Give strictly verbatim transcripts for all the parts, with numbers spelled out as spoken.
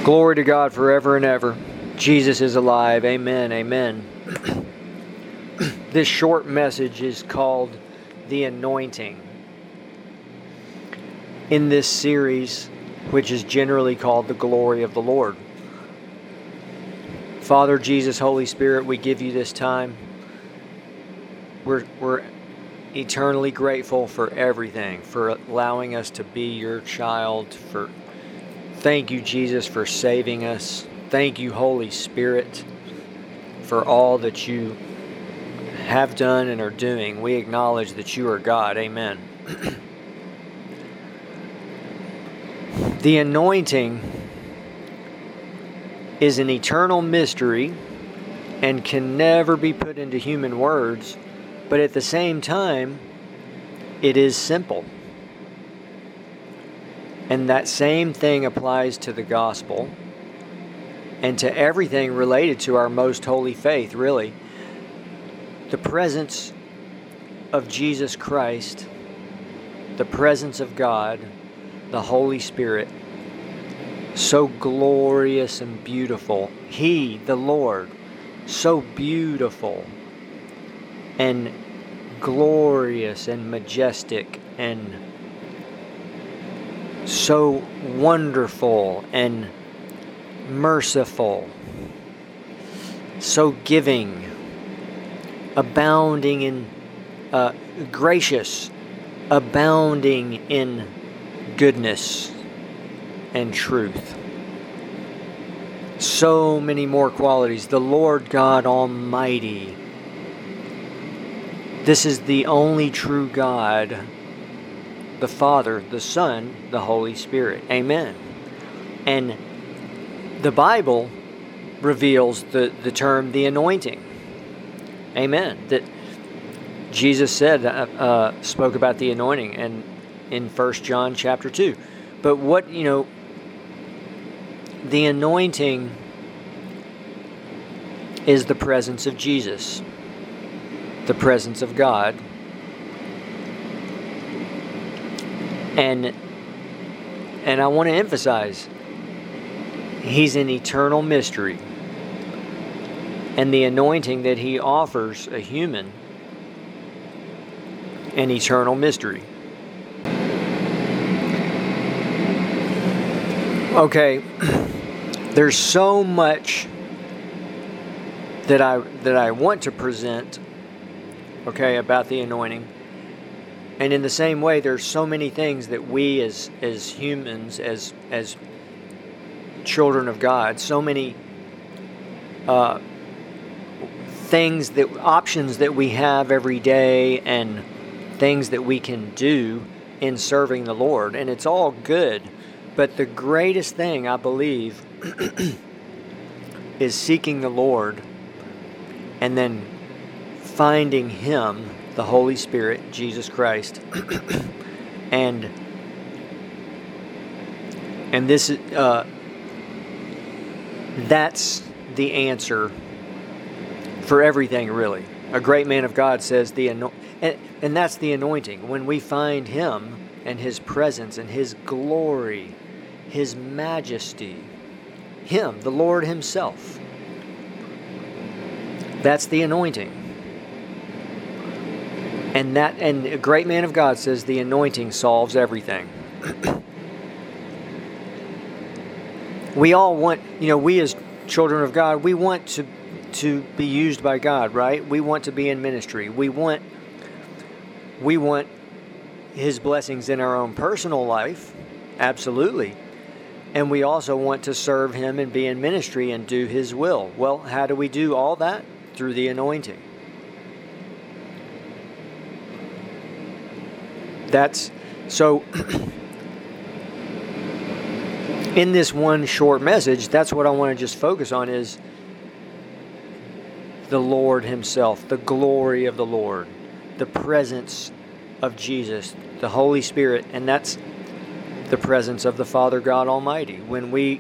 Glory to God forever and ever. Jesus is alive. Amen. Amen. This short message is called The Anointing. In this series, which is generally called The Glory of the Lord. Father, Jesus, Holy Spirit, we give you this time. We're, we're eternally grateful for everything, for allowing us to be your child. For Thank you, Jesus, for saving us. Thank you, Holy Spirit, for all that you have done and are doing. We acknowledge that you are God. Amen. The anointing is an eternal mystery and can never be put into human words, but at the same time, it is simple. And that same thing applies to the gospel and to everything related to our most holy faith, really. The presence of Jesus Christ, the presence of God, the Holy Spirit, so glorious and beautiful. He, the Lord, so beautiful and glorious and majestic and so wonderful and merciful, so giving, abounding in uh, gracious, abounding in goodness and truth. So many more qualities. The Lord God Almighty. This is the only true God, the Father, the Son, the Holy Spirit. Amen. And the Bible reveals the, the term the anointing. Amen. That Jesus said, uh, uh, spoke about the anointing and in First John chapter two. But what, you know, the anointing is the presence of Jesus, the presence of God. And and I want to emphasize, He's an eternal mystery. And the anointing that He offers a human, an eternal mystery. Okay, there's so much that I that I want to present, okay, about the anointing. And in the same way, there's so many things that we as as humans, as as children of God, so many uh, things that options that we have every day, and things that we can do in serving the Lord, and it's all good. But the greatest thing, I believe, is seeking the Lord and then finding Him, the Holy Spirit, Jesus Christ, and and this uh, that's the answer for everything, really. A great man of God says the ano- and, and that's the anointing. When we find Him and His presence and His glory, His majesty, Him, the Lord Himself, that's the anointing. And that, and a great man of God says the anointing solves everything. We all want, you know, we as children of God, we want to to be used by God, right? We want to be in ministry. We want we want His blessings in our own personal life, absolutely. And we also want to serve Him and be in ministry and do His will. Well, how do we do all that? Through the anointing. That's so. In this one short message, that's what I want to just focus on, is the Lord Himself, the glory of the Lord, the presence of Jesus, the Holy Spirit, and that's the presence of the Father God Almighty. When we,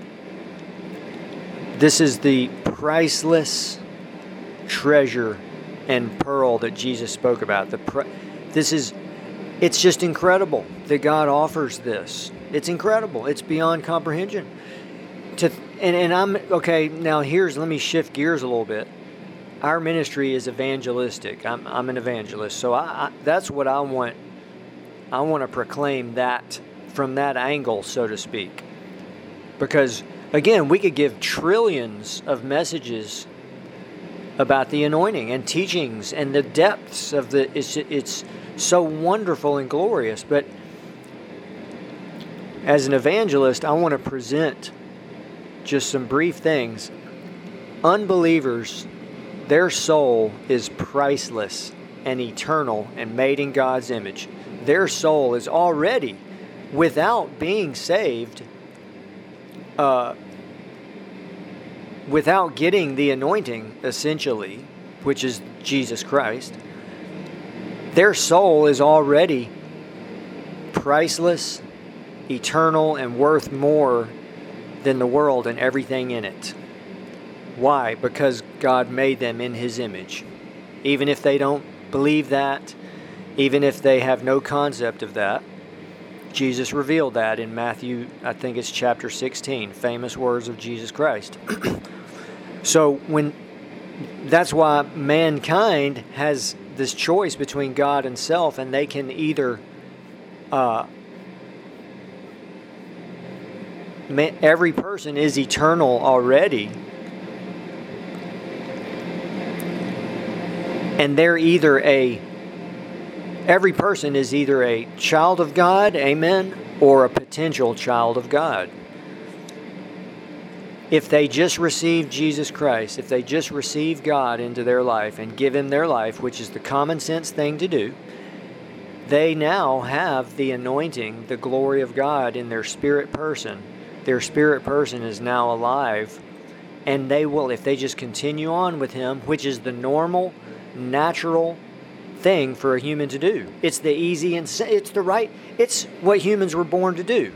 this is the priceless treasure and pearl that Jesus spoke about. The pre, this is. It's just incredible that God offers this. It's incredible. It's beyond comprehension. to and, and I'm okay now here's let me shift gears a little bit. Our ministry is evangelistic. I'm I'm an evangelist, so I, I that's what I want. I want to proclaim that from that angle, so to speak, because again, we could give trillions of messages about the anointing and teachings and the depths of the it's it's so wonderful and glorious, but as an evangelist, I want to present just some brief things. Unbelievers, their soul is priceless and eternal and made in God's image. Their soul is already, without being saved, uh, without getting the anointing, essentially, which is Jesus Christ, their soul is already priceless, eternal, and worth more than the world and everything in it. Why? Because God made them in His image. Even if they don't believe that, even if they have no concept of that, Jesus revealed that in Matthew, I think it's chapter sixteen, famous words of Jesus Christ. So when that's why mankind has this choice between God and self, and they can either uh, man, every person is eternal already, and they're either a every person is either a child of God, amen, or a potential child of God. If they just receive Jesus Christ, if they just receive God into their life and give Him their life, which is the common sense thing to do, they now have the anointing, the glory of God in their spirit person. Their spirit person is now alive, and they will, if they just continue on with Him, which is the normal, natural thing for a human to do. It's the easy and it's the right, it's what humans were born to do.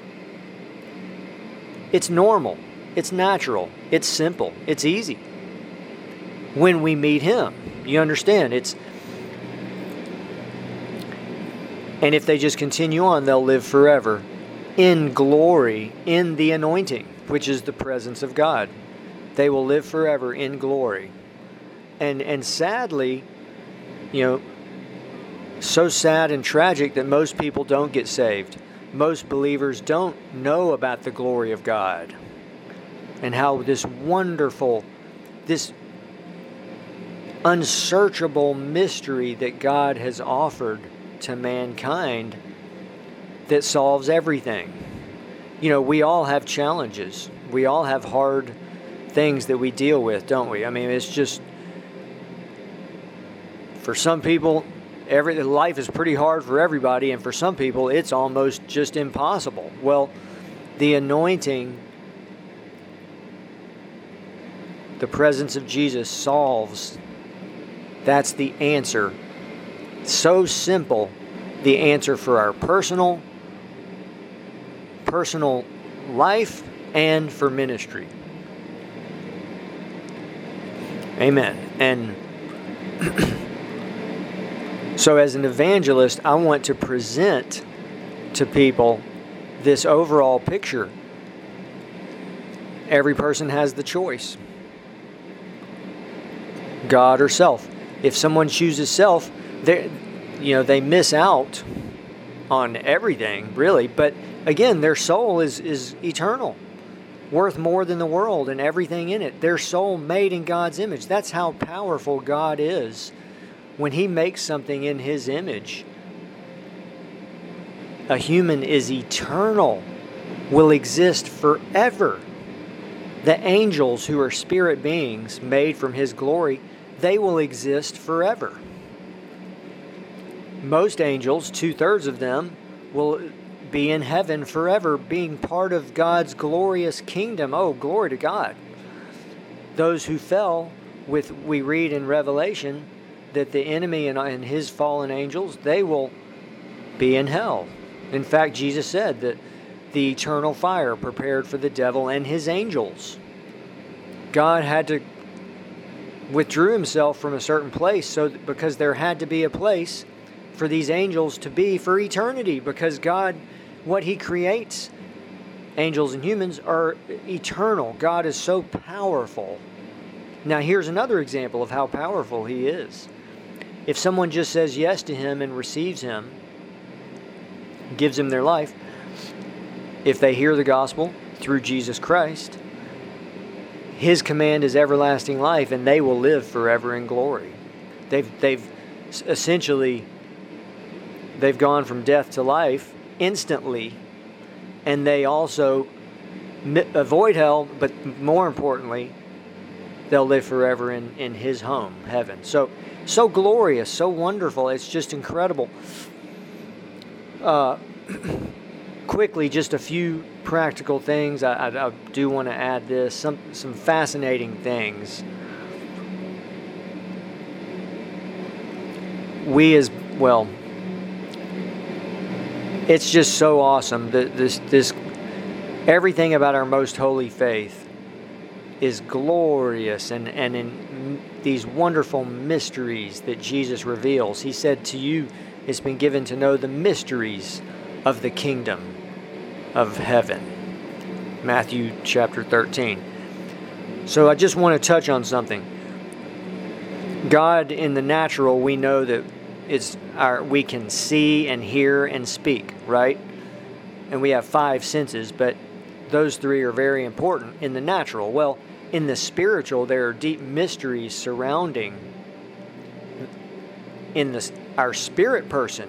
It's normal. It's natural. It's simple. It's easy. When we meet Him, you understand, it's, and if they just continue on, they'll live forever in glory, in the anointing, which is the presence of God. They will live forever in glory. And and sadly, you know, so sad and tragic that most people don't get saved. Most believers don't know about the glory of God and how this wonderful, this unsearchable mystery that God has offered to mankind that solves everything. You know, we all have challenges. We all have hard things that we deal with, don't we? I mean, it's just, for some people, every life is pretty hard for everybody, and for some people, it's almost just impossible. Well, the anointing, the presence of Jesus solves. That's the answer. So simple, the answer for our personal, personal life and for ministry. Amen. And so as an evangelist, I want to present to people this overall picture. Every person has the choice. God or self. If someone chooses self, they, you know, they miss out on everything, really. But again, their soul is, is eternal, worth more than the world and everything in it. Their soul made in God's image. That's how powerful God is. When He makes something in His image, a human is eternal, will exist forever. The angels, who are spirit beings made from His glory, they will exist forever. Most angels, two-thirds of them, will be in heaven forever, being part of God's glorious kingdom. Oh, glory to God. Those who fell, with we read in Revelation that the enemy and, and his fallen angels, they will be in hell. In fact, Jesus said that the eternal fire prepared for the devil and his angels. God had to withdrew Himself from a certain place so that, because there had to be a place for these angels to be for eternity, because God, what He creates, angels and humans are eternal. God is so powerful. Now here's another example of how powerful He is. If someone just says yes to Him and receives Him, gives Him their life, if they hear the gospel through Jesus Christ, His command is everlasting life, and they will live forever in glory. They've they've essentially they've gone from death to life instantly, and they also avoid hell, but more importantly, they'll live forever in, in His home, heaven. So, so glorious, so wonderful. It's just incredible. Uh, quickly, just a few practical things. I, I, I do want to add this, some, some fascinating things. We as, well, it's just so awesome that this, this, everything about our most holy faith is glorious, and, and in these wonderful mysteries that Jesus reveals. He said, to you it's been given to know the mysteries of the kingdom of heaven. Matthew chapter thirteen. So I just want to touch on something. God in the natural, we know that it's our, we can see and hear and speak, right? And we have five senses, but those three are very important in the natural. Well, in the spiritual, there are deep mysteries surrounding in the, our spirit person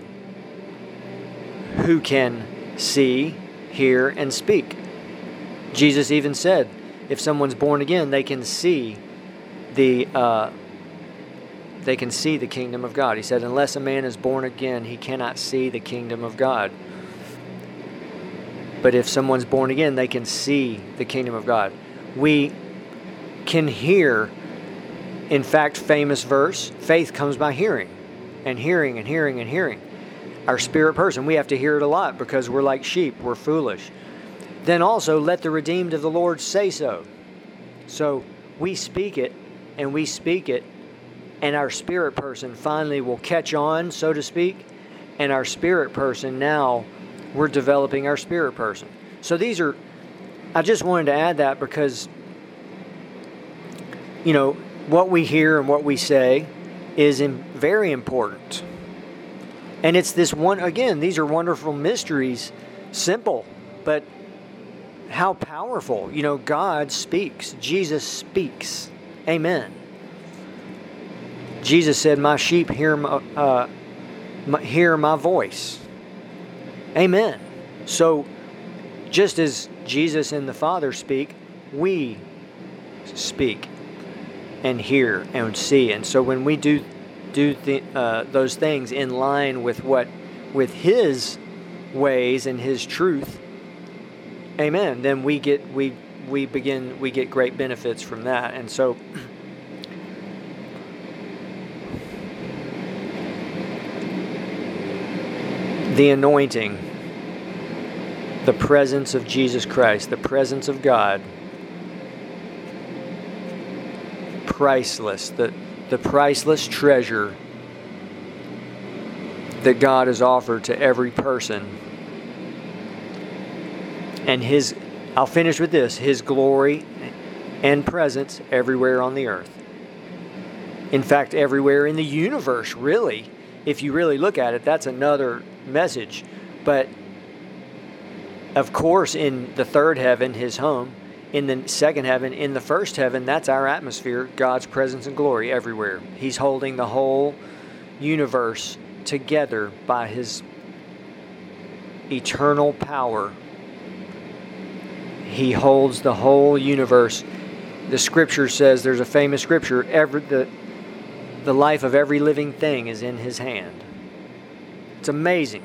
who can see, hear, and speak. Jesus even said, if someone's born again, they can see the uh, they can see the kingdom of God. He said, unless a man is born again, he cannot see the kingdom of God. But if someone's born again, they can see the kingdom of God. We can hear, in fact, famous verse, faith comes by hearing, and hearing and hearing and hearing. Our spirit person, we have to hear it a lot because we're like sheep, we're foolish. Then also, let the redeemed of the Lord say so. So we speak it, and we speak it, and our spirit person finally will catch on, so to speak, and our spirit person now, we're developing our spirit person. So these are, I just wanted to add that because, you know, what we hear and what we say is in, very important. And it's this one, again, these are wonderful mysteries, simple, but how powerful. You know, God speaks. Jesus speaks. Amen. Jesus said, my sheep hear my, uh, my, hear my voice. Amen. So, just as Jesus and the Father speak, we speak and hear and see. And so, when we do do the, uh, those things in line with what, with His ways and His truth, Amen. Then we get we we begin we get great benefits from that. And so, the anointing, the presence of Jesus Christ, the presence of God, priceless, the, the priceless treasure that God has offered to every person. And His, I'll finish with this, His glory and presence everywhere on the earth. In fact, everywhere in the universe, really. If you really look at it, that's another message. But of course, in the third heaven, His home, in the second heaven, in the first heaven, that's our atmosphere, God's presence and glory everywhere. He's holding the whole universe together by His eternal power. He holds the whole universe. The scripture says, there's a famous scripture, every, the, the life of every living thing is in His hand. It's amazing.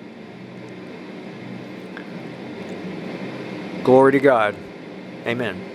Glory to God. Amen.